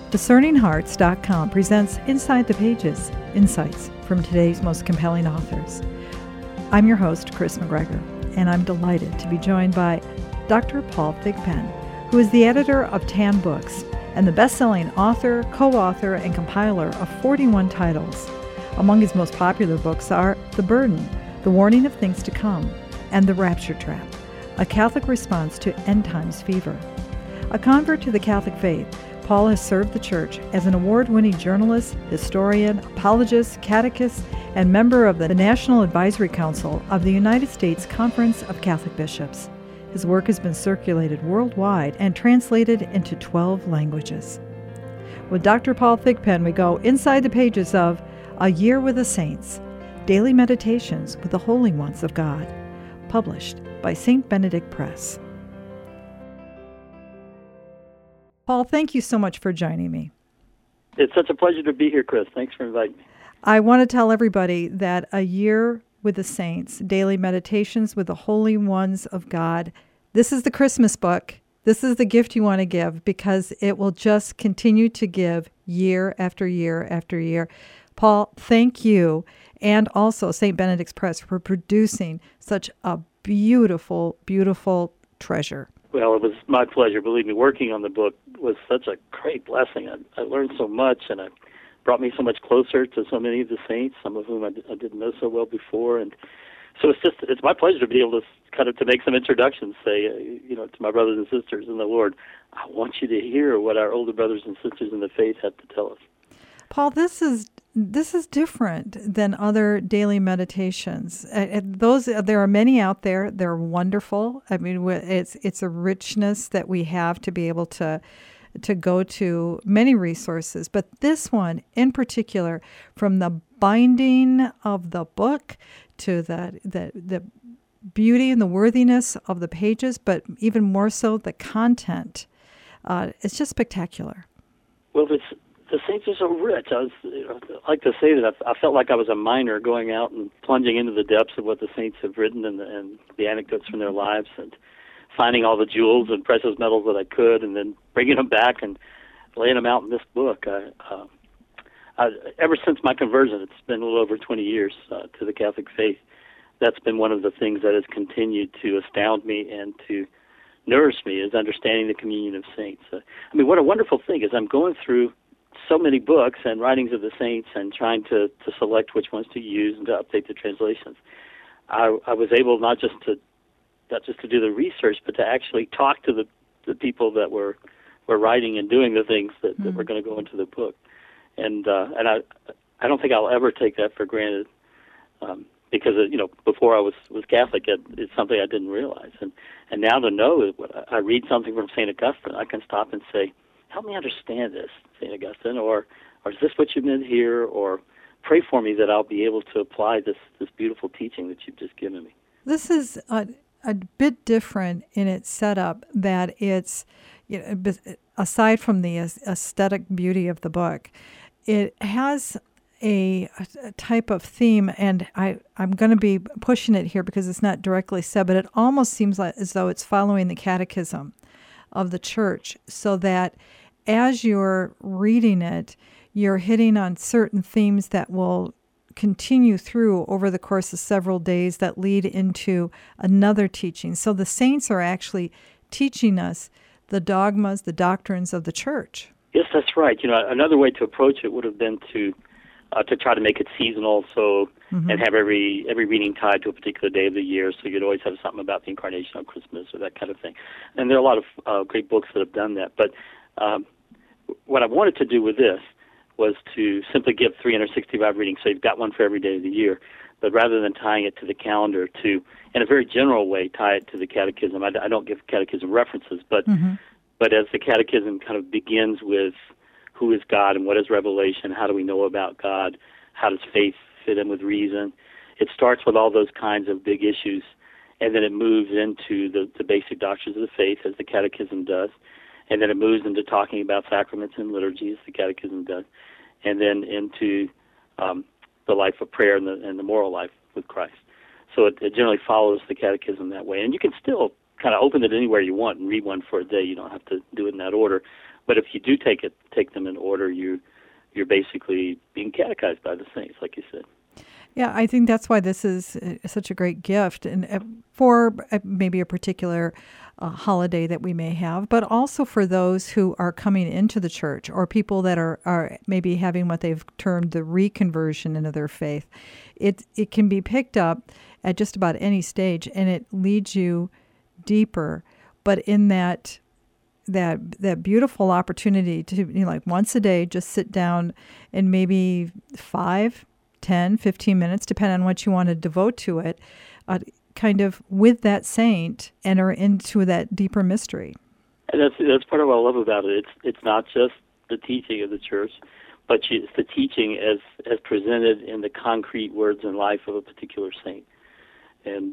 DiscerningHearts.com presents Inside the Pages, insights from today's most compelling authors. I'm your host, Chris McGregor, and I'm delighted to be joined by Dr. Paul Thigpen, who is the editor of Tan Books and the best-selling author, co-author, and compiler of 41 titles. Among his most popular books are The Burden, The Warning of Things to Come, and The Rapture Trap, a Catholic response to end times fever. A convert to the Catholic faith, Paul has served the Church as an award-winning journalist, historian, apologist, catechist, and member of the National Advisory Council of the United States Conference of Catholic Bishops. His work has been circulated worldwide and translated into 12 languages. With Dr. Paul Thigpen, we go inside the pages of A Year with the Saints, Daily Meditations with the Holy Ones of God, published by St. Benedict Press. Paul, thank you so much for joining me. It's such a pleasure to be here, Chris. Thanks for inviting me. I want to tell everybody that A Year with the Saints, Daily Meditations with the Holy Ones of God, this is the Christmas book. This is the gift you want to give because it will just continue to give year after year after year. Paul, thank you, and also St. Benedict's Press for producing such a beautiful, beautiful treasure. Well, it was my pleasure. Believe me, working on the book was such a great blessing. I learned so much, and it brought me so much closer to so many of the saints, some of whom I didn't know so well before. And so it's my pleasure to be able to kind of to make some introductions, say, to my brothers and sisters in the Lord, I want you to hear what our older brothers and sisters in the faith have to tell us. Paul, this is different than other daily meditations. There are many out there. They're wonderful. I mean, it's a richness that we have to be able to go to many resources. But this one in particular, from the binding of the book to the beauty and the worthiness of the pages, but even more so the content, it's just spectacular. Well, the saints are so rich. I like to say that I felt like I was a miner going out and plunging into the depths of what the saints have written and the anecdotes from their lives and finding all the jewels and precious metals that I could and then bringing them back and laying them out in this book. Ever since my conversion, it's been a little over 20 years to the Catholic faith, that's been one of the things that has continued to astound me and to nourish me is understanding the communion of saints. What a wonderful thing is I'm going through so many books and writings of the saints and trying to select which ones to use and to update the translations. I was able not just to do the research, but to actually talk to the people that were writing and doing the things that were going to go into the book. And I don't think I'll ever take that for granted because before I was Catholic, it's something I didn't realize. And now to know that I read something from St. Augustine, I can stop and say, help me understand this, St. Augustine, or is this what you meant here, or pray for me that I'll be able to apply this beautiful teaching that you've just given me. This is a bit different in its setup, that it's, aside from the aesthetic beauty of the book, it has a type of theme, and I'm going to be pushing it here because it's not directly said, but it almost seems like as though it's following the catechism of the Church, so that as you're reading it, you're hitting on certain themes that will continue through over the course of several days that lead into another teaching. So the saints are actually teaching us the dogmas, the doctrines of the Church. Yes, that's right. Another way to approach it would have been to try to make it seasonal, and have every reading tied to a particular day of the year, so you'd always have something about the Incarnation on Christmas or that kind of thing. And there are a lot of great books that have done that. But what I wanted to do with this was to simply give 365 readings, so you've got one for every day of the year. But rather than tying it to the calendar, to, in a very general way, tie it to the catechism. I don't give catechism references, but as the catechism kind of begins with who is God and what is revelation, how do we know about God, how does faith fit in with reason, it starts with all those kinds of big issues, and then it moves into the basic doctrines of the faith, as the catechism does, and then it moves into talking about sacraments and liturgy, as the catechism does, and then into the life of prayer and the moral life with Christ. So it generally follows the catechism that way. And you can still kind of open it anywhere you want and read one for a day. You don't have to do it in that order. But if you do take them in order, you're basically being catechized by the saints, like you said. Yeah, I think that's why this is such a great gift, and for maybe a particular holiday that we may have, but also for those who are coming into the church or people that are maybe having what they've termed the reconversion into their faith. It can be picked up at just about any stage, and it leads you deeper, but in that beautiful opportunity to, like once a day, just sit down and maybe 5, 10, 15 minutes, depending on what you want to devote to it, kind of with that saint, enter into that deeper mystery. And that's part of what I love about it. It's not just the teaching of the church, but it's the teaching as presented in the concrete words and life of a particular saint. And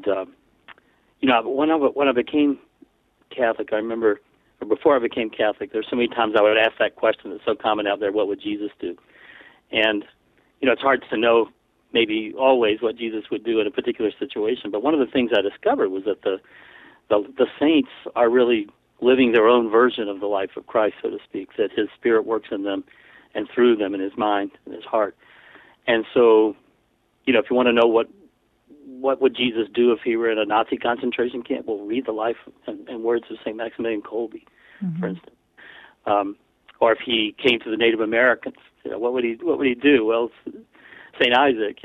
when I became Catholic, I remember, or before I became Catholic, there's so many times I would ask that question that's so common out there: what would Jesus do? And it's hard to know maybe always what Jesus would do in a particular situation, but one of the things I discovered was that the saints are really living their own version of the life of Christ, so to speak, that his Spirit works in them and through them in his mind and his heart. And so, if you want to know what would Jesus do if he were in a Nazi concentration camp, well, read the life and words of St. Maximilian Kolbe, for instance. Or if he came to the Native Americans, what would he do? Well, St. Isaac,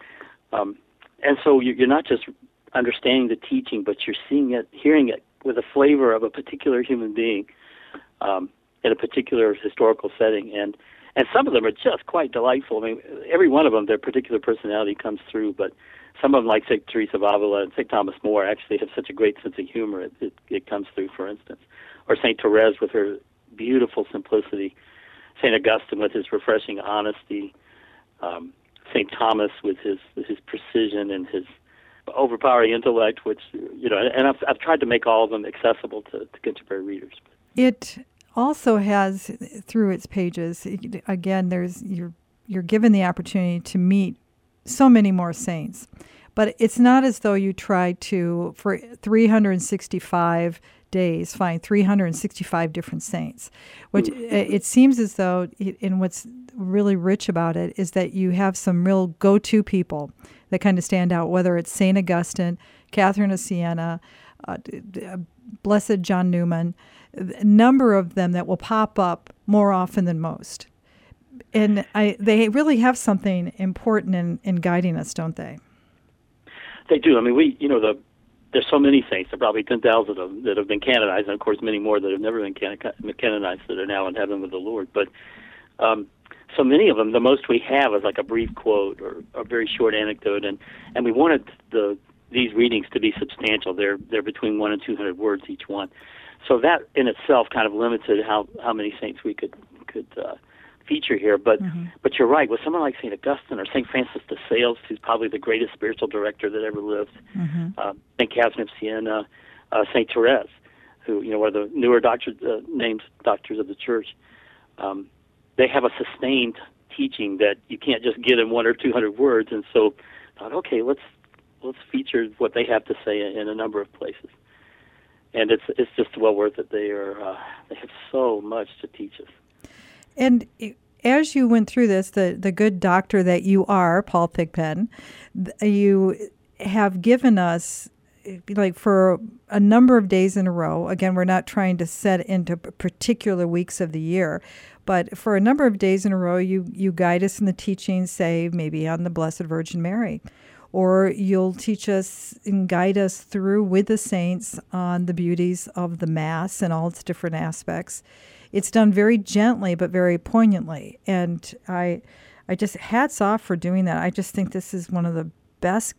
and so you're not just understanding the teaching, but you're seeing it, hearing it with a flavor of a particular human being in a particular historical setting, and some of them are just quite delightful. I mean, every one of them, their particular personality comes through, but some of them, like St. Teresa of Avila and St. Thomas More, actually have such a great sense of humor. It comes through, for instance. Or St. Therese with her beautiful simplicity, St. Augustine with his refreshing honesty, St. Thomas with his precision and his overpowering intellect, which, and I've tried to make all of them accessible to contemporary readers. It also has, through its pages, again, you're given the opportunity to meet so many more saints. But it's not as though you try to, for 365 days, find 365 different saints. Which it seems as though, and what's really rich about it is that you have some real go-to people that kind of stand out, whether it's St. Augustine, Catherine of Siena, Blessed John Newman, a number of them that will pop up more often than most. And they really have something important in guiding us, don't they? They do. I mean, there's so many saints. There are probably 10,000 of them that have been canonized, and of course many more that have never been canonized that are now in heaven with the Lord. But so many of them, the most we have is like a brief quote or a very short anecdote, and we wanted these readings to be substantial. They're between 100 and 200 words each one. So that in itself kind of limited how many saints we could feature here, but you're right. With someone like St. Augustine or St. Francis de Sales, who's probably the greatest spiritual director that ever lived, St. Catherine of Siena, St. Therese, who one of the newer named doctors of the Church, they have a sustained teaching that you can't just get in 100 or 200 words, and so I thought, okay, let's feature what they have to say in a number of places, and it's just well worth it. They have so much to teach us. And as you went through this, the good doctor that you are, Paul Thigpen, you have given us, like for a number of days in a row, again, we're not trying to set into particular weeks of the year, but for a number of days in a row, you guide us in the teachings, say, maybe on the Blessed Virgin Mary, or you'll teach us and guide us through with the saints on the beauties of the Mass and all its different aspects. It's done very gently but very poignantly, and I just hats off for doing that. I just think this is one of the best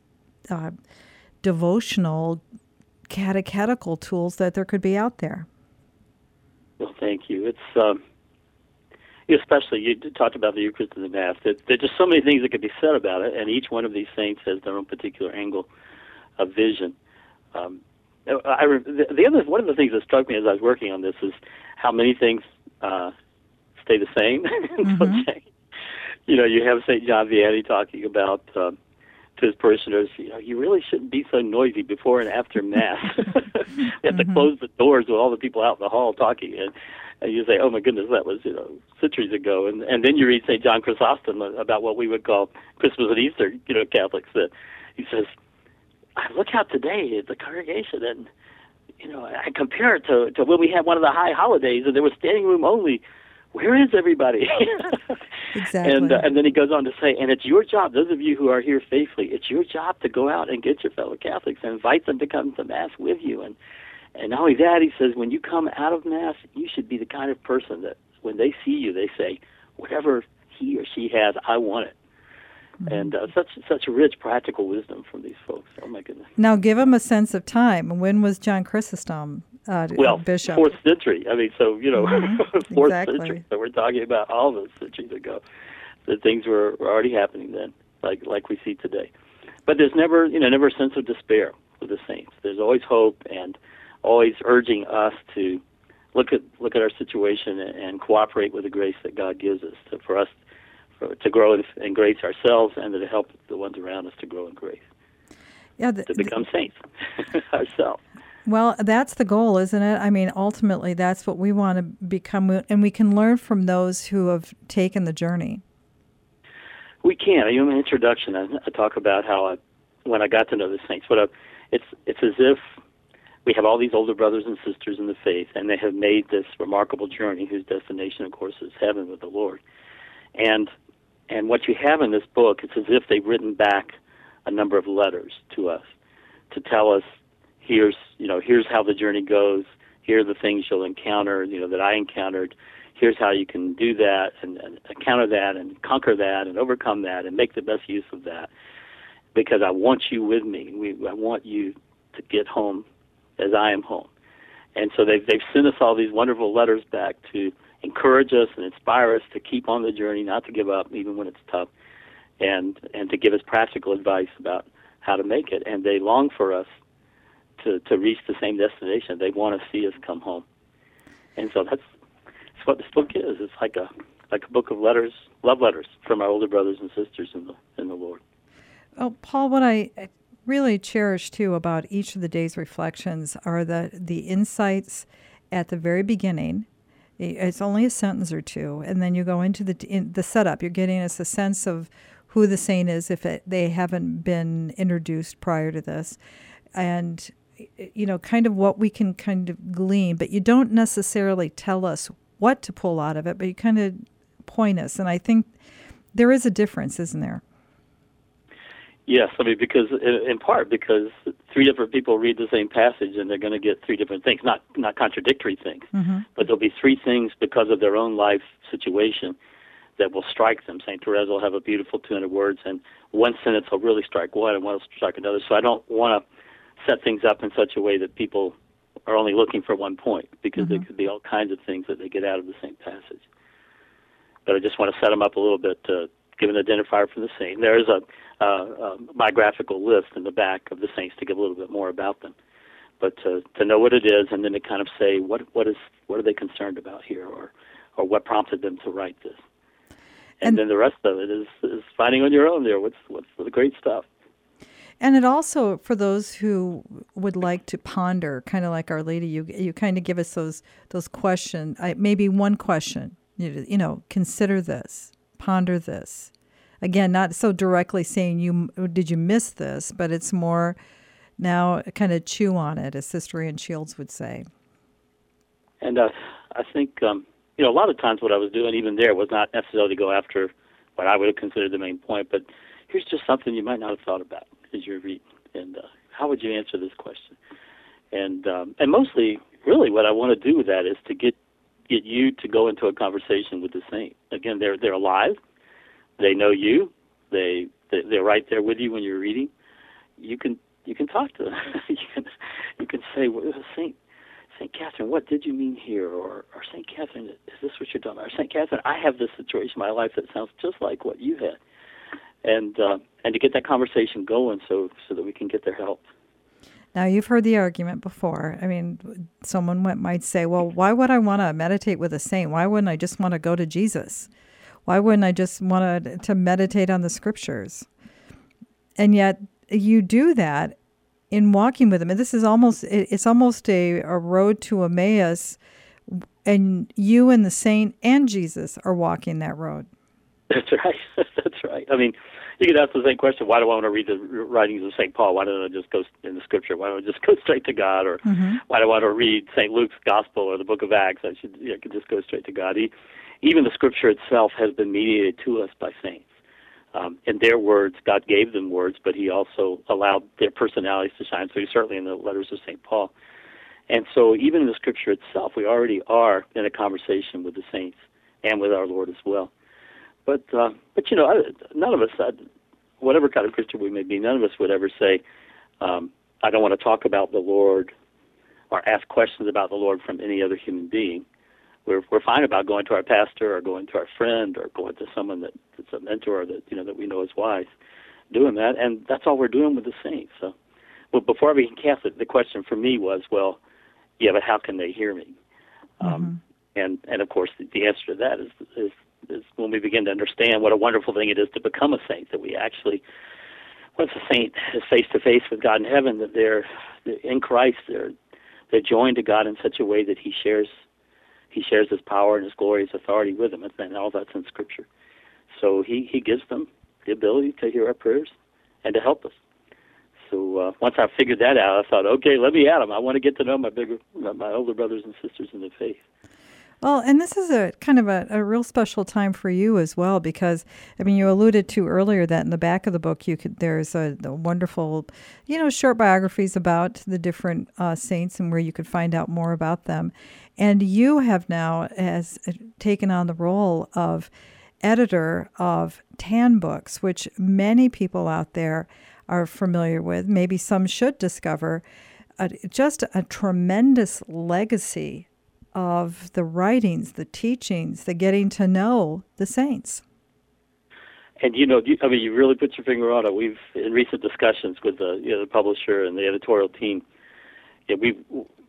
devotional catechetical tools that there could be out there. Well, thank you. It's especially you talked about the Eucharist and the Mass. There's just so many things that could be said about it, and each one of these saints has their own particular angle of vision. One of the things that struck me as I was working on this is how many things stay the same and don't change. You have St. John Vianney talking about to his parishioners, you really shouldn't be so noisy before and after Mass. You have to close the doors with all the people out in the hall talking. And you say, oh my goodness, that was centuries ago. And then you read St. John Chrysostom about what we would call Christmas and Easter, Catholics. That he says, I look out today at the congregation, and I compare it to when we had one of the high holidays, and there was standing room only. Where is everybody? Exactly. And then he goes on to say, and it's your job, those of you who are here faithfully, it's your job to go out and get your fellow Catholics and invite them to come to Mass with you. And not only that, he says, when you come out of Mass, you should be the kind of person that when they see you, they say, whatever he or she has, I want it. Mm-hmm. And such rich practical wisdom from these folks. Oh, my goodness. Now, give them a sense of time. When was John Chrysostom bishop? 4th century. I mean, so, Mm-hmm. 4th Exactly. century. So we're talking about all those centuries ago. That things were already happening then, like we see today. But there's never a sense of despair with the saints. There's always hope, and always urging us to look at our situation and cooperate with the grace that God gives us for us to grow in grace ourselves, and to help the ones around us to grow in grace. Yeah, to become saints ourselves. Well, that's the goal, isn't it? I mean, ultimately, that's what we want to become, and we can learn from those who have taken the journey. We can. In my introduction, I talk about how when I got to know the saints, it's as if we have all these older brothers and sisters in the faith, and they have made this remarkable journey, whose destination, of course, is heaven with the Lord. And what you have in this book, it's as if they've written back a number of letters to us to tell us, here's how the journey goes. Here are the things you'll encounter, that I encountered. Here's how you can do that and counter that and conquer that and overcome that and make the best use of that. Because I want you with me. I want you to get home as I am home. And so they've sent us all these wonderful letters back to encourage us and inspire us to keep on the journey, not to give up even when it's tough, and to give us practical advice about how to make it. And they long for us to reach the same destination. They want to see us come home. And so that's what this book is. It's like a book of letters, love letters from our older brothers and sisters in the Lord. Oh, Paul, what I really cherish too about each of the day's reflections are the insights at the very beginning. It's only a sentence or two, and then you go into the setup. You're getting us a sense of who the saint is if they haven't been introduced prior to this, and kind of what we can kind of glean. But you don't necessarily tell us what to pull out of it, but you kind of point us. And I think there is a difference, isn't there? Yes, because in part because 3 different people read the same passage and they're going to get 3 different things, not contradictory things, mm-hmm. but there'll be 3 things because of their own life situation that will strike them. St. Therese will have a beautiful 200 words, and one sentence will really strike one and one will strike another. So I don't want to set things up in such a way that people are only looking for one point, because mm-hmm. there could be all kinds of things that they get out of the same passage. But I just want to set them up a little bit to give an identifier for the saint. There is a biographical list in the back of the saints to give a little bit more about them, but to know what it is, and then to kind of say what are they concerned about here, or what prompted them to write this, and then the rest of it is finding on your own there what's the great stuff. And it also, for those who would like to ponder, kind of like Our Lady, you kind of give us those questions. Maybe one question, consider this, ponder this. Again, not so directly saying did you miss this, but it's more now kind of chew on it, as Sister Ann Shields would say. And I think a lot of times what I was doing even there was not necessarily to go after what I would have considered the main point, but here's just something you might not have thought about as you're reading, and how would you answer this question? And mostly, really, what I want to do with that is to get you to go into a conversation with the saint. Again, they're alive. They know you. They're right there with you when you're reading. You can talk to them. you can say, well, Saint Catherine, what did you mean here? Or Saint Catherine, is this what you're talking about? Or Saint Catherine, I have this situation in my life that sounds just like what you had. And to get that conversation going so that we can get their help. Now, you've heard the argument before. I mean, someone might say, well, why would I want to meditate with a saint? Why wouldn't I just want to go to Jesus? Why wouldn't I just want to meditate on the scriptures? And yet you do that in walking with them. And this is almost a road to Emmaus And you and the saint and Jesus are walking that road. That's right. That's right. I mean, you could ask the same question, why do I want to read the writings of St. Paul? Why don't I just go in the Scripture? Why don't I just go straight to God? Or why do I want to read St. Luke's Gospel or the book of Acts? I could just go straight to God. Even the Scripture itself has been mediated to us by saints. In their words, God gave them words, but he also allowed their personalities to shine through, certainly in the letters of St. Paul. And so even in the Scripture itself, we already are in a conversation with the saints and with our Lord as well. But you know, none of us, whatever kind of Christian we may be, none of us would ever say, I don't want to talk about the Lord or ask questions about the Lord from any other human being. We're fine about going to our pastor or going to our friend or going to someone that's a mentor that we know is wise, doing that, and that's all we're doing with the saints. So, well, before I became Catholic, the question for me was, well, yeah, but how can they hear me? And of course, the answer to that is when we begin to understand what a wonderful thing it is to become a saint, that we actually, once a saint is face to face with God in heaven, that they're in Christ, they're joined to God in such a way that He shares His power and His glory, His authority with them, and all that's in Scripture. So He gives them the ability to hear our prayers and to help us. So once I figured that out, I thought, okay, let me at them. I want to get to know my older brothers and sisters in the faith. Well, and this is a kind of a real special time for you as well, because, I mean, you alluded to earlier that in the back of the book, there's a wonderful, short biographies about the different saints and where you could find out more about them. And you have now taken on the role of editor of Tan Books, which many people out there are familiar with. Maybe some should discover just a tremendous legacy of the writings, the teachings, the getting to know the saints. And you really put your finger on it. We've, in recent discussions with the publisher and the editorial team, we've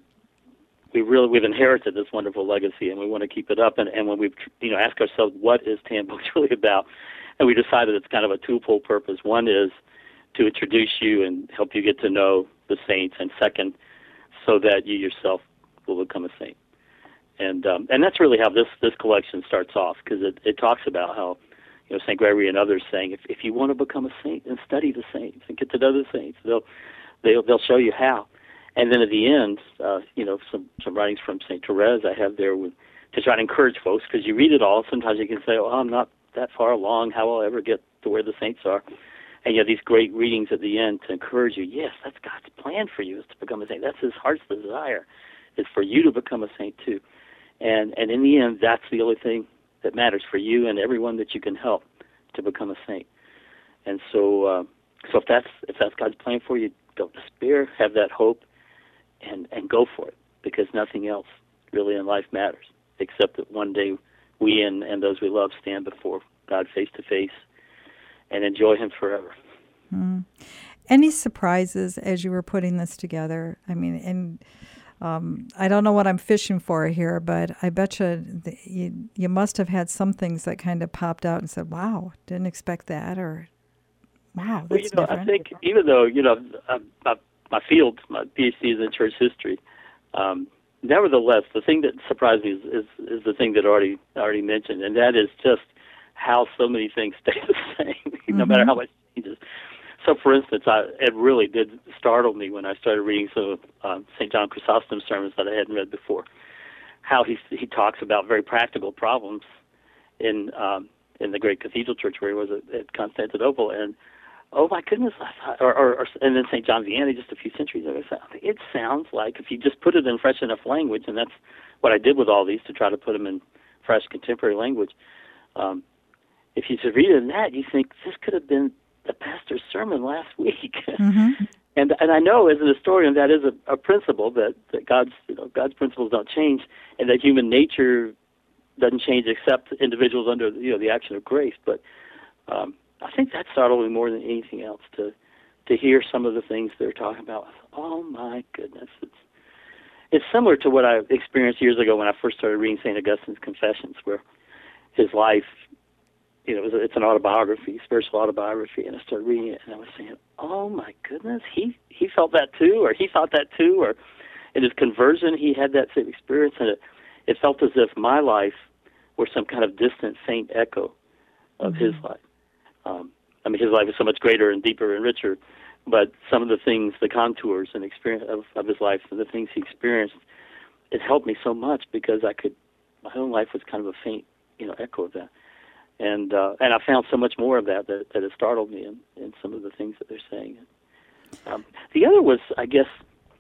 inherited this wonderful legacy, and we want to keep it up. And when we ask ourselves, what is Tan Books really about? And we decided it's kind of a twofold purpose. One is to introduce you and help you get to know the saints, and second, so that you yourself will become a saint. And that's really how this collection starts off, because it talks about how St. Gregory and others saying if you want to become a saint, then study the saints and get to know the saints. They'll show you how. And then at the end, some writings from St. Therese I have there to try to encourage folks, because you read it all. Sometimes you can say, oh, I'm not that far along. How will I ever get to where the saints are? And you have these great readings at the end to encourage you. Yes, that's God's plan for you, is to become a saint. That's His heart's desire, is for you to become a saint too. And in the end, that's the only thing that matters for you and everyone that you can help to become a saint. And so if that's God's plan for you, don't despair, have that hope, and go for it, because nothing else really in life matters, except that one day we and those we love stand before God face to face and enjoy Him forever. Any surprises as you were putting this together? I mean, and I don't know what I'm fishing for here, but I bet you must have had some things that kind of popped out and said, wow, didn't expect that, or wow, that's different. I think even though, my field, my PhD is in church history, nevertheless, the thing that surprised me is the thing that I already mentioned, and that is just how so many things stay the same, no matter how much changes. So, for instance, it really did startle me when I started reading some of St. John Chrysostom's sermons that I hadn't read before, how he talks about very practical problems in the great cathedral church where he was at Constantinople. And, oh, my goodness, and then St. John Vianney just a few centuries ago, it sounds like if you just put it in fresh enough language, and that's what I did with all these, to try to put them in fresh contemporary language. If you read it in that, you think this could have been the pastor's sermon last week. And I know as an historian that is a principle that God's principles don't change, and that human nature doesn't change except individuals under the action of grace. But I think that startled me more than anything else to hear some of the things they're talking about. Oh my goodness, it's similar to what I experienced years ago when I first started reading St. Augustine's Confessions, where his life, it's an autobiography, spiritual autobiography, and I started reading it, and I was saying, oh my goodness, he felt that too, or he thought that too, or in his conversion he had that same experience, and it felt as if my life were some kind of distant, faint echo of his life. I mean, his life is so much greater and deeper and richer, but some of the things, the contours and experience of his life and the things he experienced, it helped me so much because my own life was kind of a faint, echo of that. And I found so much more of that it startled me in some of the things that they're saying. The other was, I guess,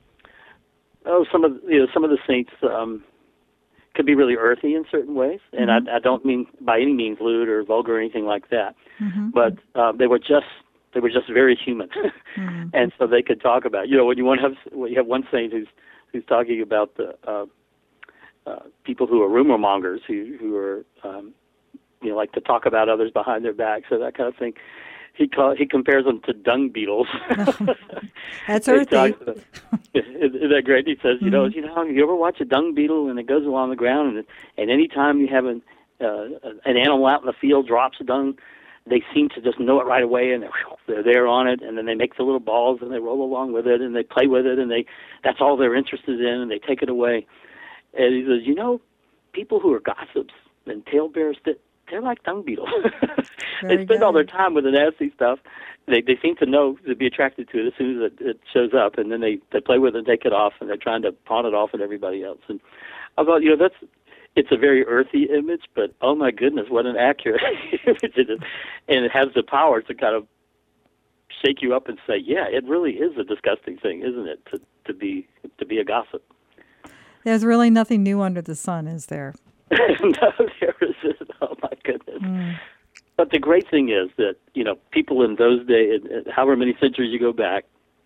some of the saints could be really earthy in certain ways, and I don't mean by any means lewd or vulgar or anything like that, but they were just very human, and so they could talk about when you have one saint who's talking about the people who are rumor mongers who are like to talk about others behind their back, so that kind of thing. He compares them to dung beetles. That's earthy. Isn't that great? He says, you ever watch a dung beetle and it goes along the ground, and any time you have an animal out in the field drops dung, they seem to just know it right away, and they're there on it, and then they make the little balls and they roll along with it and they play with it, and that's all they're interested in, and they take it away. And he says, people who are gossips and talebearers, they're like dung beetles. They spend all their time with the nasty stuff. They seem to be attracted to it as soon as it shows up, and then they play with it and take it off, and they're trying to pawn it off at everybody else. And I thought, it's a very earthy image, but oh my goodness, what an accurate image it is. And it has the power to kind of shake you up and say, yeah, it really is a disgusting thing, isn't it, to be a gossip. There's really nothing new under the sun, is there? No, there isn't. Oh my goodness. But the great thing is that, people in those days, however many centuries you go back,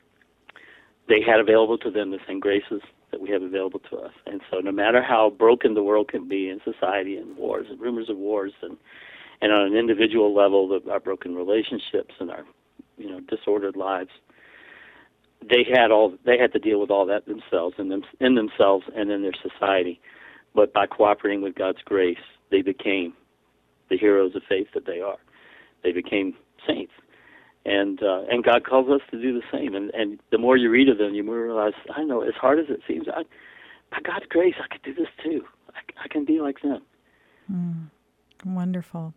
they had available to them the same graces that we have available to us. And so no matter how broken the world can be in society and wars and rumors of wars and on an individual level, our broken relationships and our, disordered lives, they had to deal with all that themselves in themselves and in their society. But by cooperating with God's grace, they became the heroes of faith that they are. They became saints. And God calls us to do the same. And the more you read of them, you more realize, I know, as hard as it seems, by God's grace, I could do this too. I can be like them. Wonderful.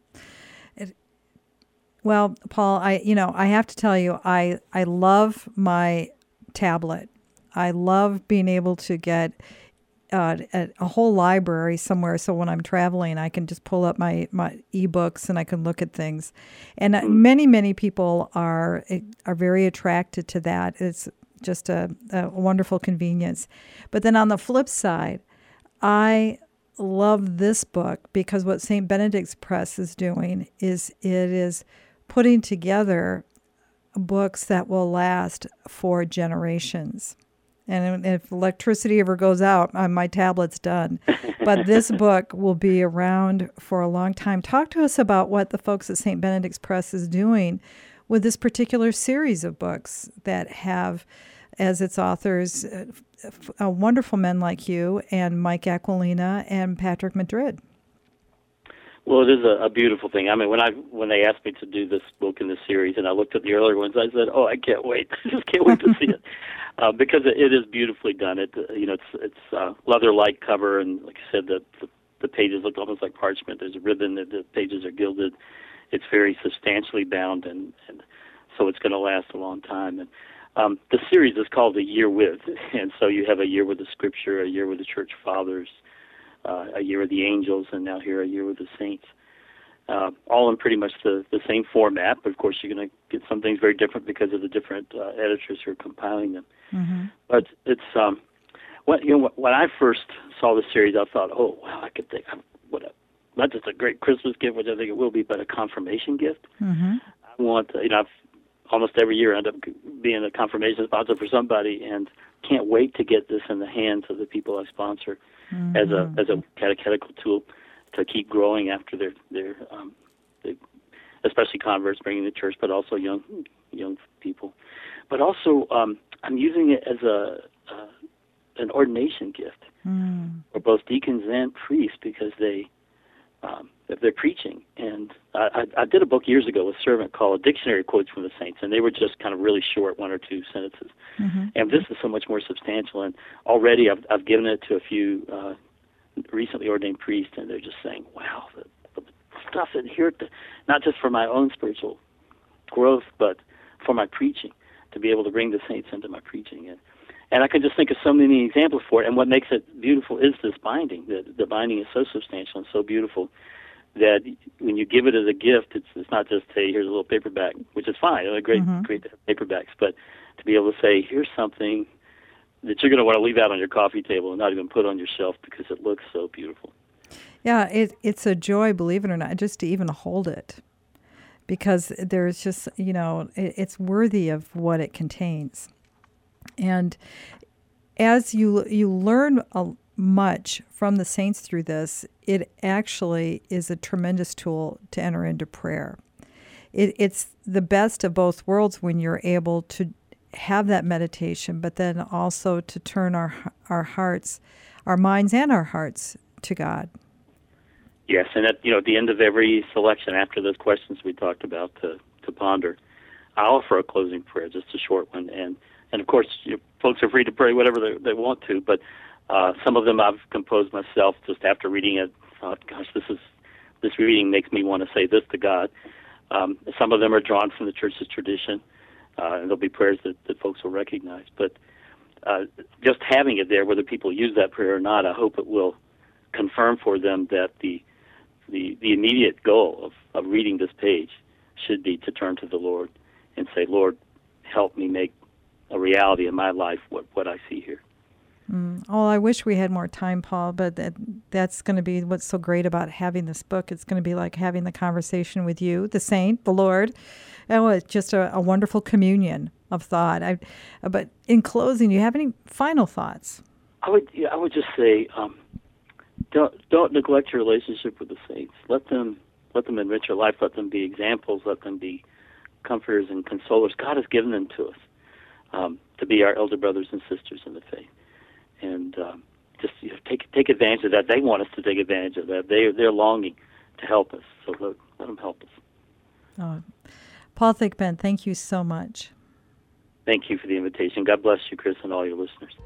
Well, Paul, I have to tell you, I love my tablet. I love being able to get a whole library somewhere, so when I'm traveling, I can just pull up my ebooks and I can look at things. And many people are very attracted to that. It's just a wonderful convenience. But then on the flip side, I love this book because what St. Benedict's Press is doing is it is putting together books that will last for generations. And if electricity ever goes out, my tablet's done. But this book will be around for a long time. Talk to us about what the folks at St. Benedict's Press is doing with this particular series of books that have as its authors wonderful men like you and Mike Aquilina and Patrick Madrid. Well, it is a beautiful thing. I mean, when they asked me to do this book in this series, and I looked at the earlier ones, I said, "Oh, I can't wait! I just can't wait to see it," because it is beautifully done. It's leather-like cover, and like I said, the pages look almost like parchment. There's a ribbon; the pages are gilded. It's very substantially bound, and so it's going to last a long time. And the series is called A Year With, and so you have a year with the Scripture, a year with the Church Fathers, a year with the angels, and now here a year with the saints, all in pretty much the same format. But of course, you're going to get some things very different because of the different editors who are compiling them. Mm-hmm. But it's when I first saw the series, I thought, oh wow, I could think not just a great Christmas gift, which I think it will be, but a confirmation gift. Mm-hmm. I want I've almost every year end up being a confirmation sponsor for somebody, and can't wait to get this in the hands of the people I sponsor. Mm-hmm. as a catechetical tool to keep growing after their especially converts bringing the church, but also young people. But also, I'm using it as an ordination gift for both deacons and priests because they're preaching. And I did a book years ago with Servant called Dictionary Quotes from the Saints, and they were just kind of really short, one or two sentences. Mm-hmm. And this is so much more substantial, and already I've given it to a few recently ordained priest, and they're just saying, wow, the stuff in here, not just for my own spiritual growth, but for my preaching, to be able to bring the saints into my preaching. And I can just think of so many examples for it. And what makes it beautiful is this binding. The binding is so substantial and so beautiful that when you give it as a gift, it's not just, hey, here's a little paperback, which is fine. It's great to have paperbacks, but to be able to say, here's something that you're going to want to leave out on your coffee table and not even put on your shelf because it looks so beautiful. Yeah, it's a joy, believe it or not, just to even hold it, because there's just, it's worthy of what it contains. And as you learn much from the saints through this, it actually is a tremendous tool to enter into prayer. It's the best of both worlds when you're able to have that meditation, but then also to turn our hearts, our minds and our hearts to God. Yes, and at the end of every selection, after those questions we talked about to ponder, I offer a closing prayer, just a short one, and of course, folks are free to pray whatever they want to, but some of them I've composed myself just after reading it. Thought, gosh, this reading makes me want to say this to God. Some of them are drawn from the church's tradition, and there'll be prayers that folks will recognize. But just having it there, whether people use that prayer or not, I hope it will confirm for them that the immediate goal of reading this page should be to turn to the Lord and say, Lord, help me make a reality in my life what I see here. Oh, I wish we had more time, Paul, but that's going to be what's so great about having this book. It's going to be like having the conversation with you, the saint, the Lord. Oh, it's just a wonderful communion of thought. But in closing, do you have any final thoughts? I would just say, don't neglect your relationship with the saints. Let them enrich your life. Let them be examples. Let them be comforters and consolers. God has given them to us to be our elder brothers and sisters in the faith, and just take advantage of that. They want us to take advantage of that. They're longing to help us, so let them help us. Oh, Paul Thigpen, thank you so much. Thank you for the invitation. God bless you, Chris, and all your listeners.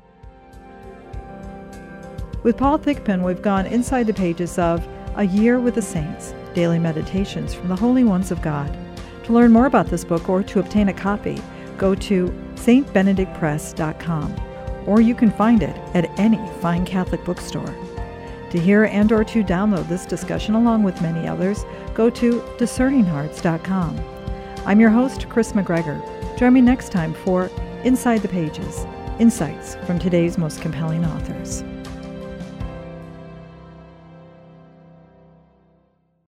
With Paul Thigpen, we've gone inside the pages of A Year with the Saints, Daily Meditations from the Holy Ones of God. To learn more about this book or to obtain a copy, go to stbenedictpress.com, or you can find it at any fine Catholic bookstore. To hear and or to download this discussion along with many others, go to discerninghearts.com. I'm your host, Chris McGregor. Join me next time for Inside the Pages, insights from today's most compelling authors.